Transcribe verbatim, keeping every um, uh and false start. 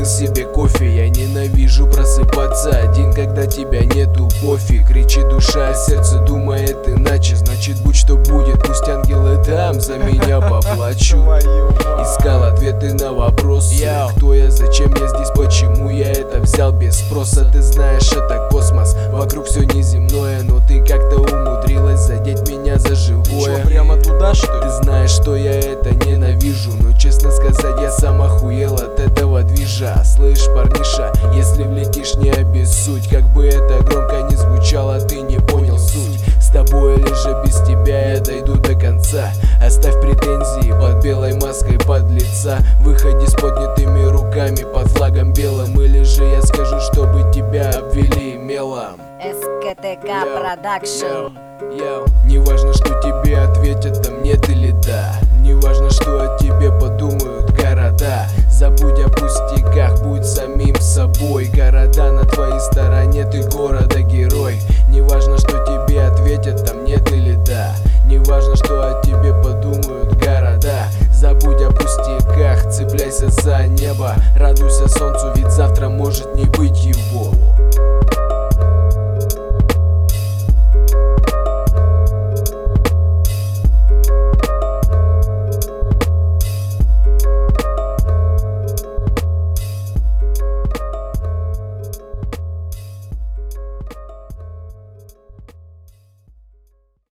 сварил себе кофе. Я ненавижу просыпаться один, когда тебя нету, пофиг. Кричит душа, а сердце думает иначе. Значит, будь что будет, пусть ангелы там за меня поплачут. Искал ответы на вопросы: кто я, зачем я здесь, почему я это взял без спроса. Ты знаешь, это космос, вокруг все неземное, но ты как-то умудрилась задеть меня за живое. Чё, прямо туда, что ли? Ты знаешь, что я это ненавижу, но честно сказать, я сам охуел от этого движа. Слышь, парниша, если влетишь, не обессудь. Как бы это громко не звучало, ты не понял суть. С тобой или же без тебя я дойду до конца. Оставь претензии под белой маской подлеца. Выходи с поднятыми руками под флагом белым, или же я скажу, чтобы тебя обвели мелом. СКТК Продакшн. Йоу, не важно, что тебе ответят, там нет или да. Не важно, что о тебе подумают города. Забудь о пустяках, будь самим собой. Города на твоей стороне, ты города герой. Не важно, что тебе ответят, там нет или да. Не важно, что о тебе подумают города. Забудь о пустяках, цепляйся за небо. Радуйся солнцу, ведь завтра может не быть его.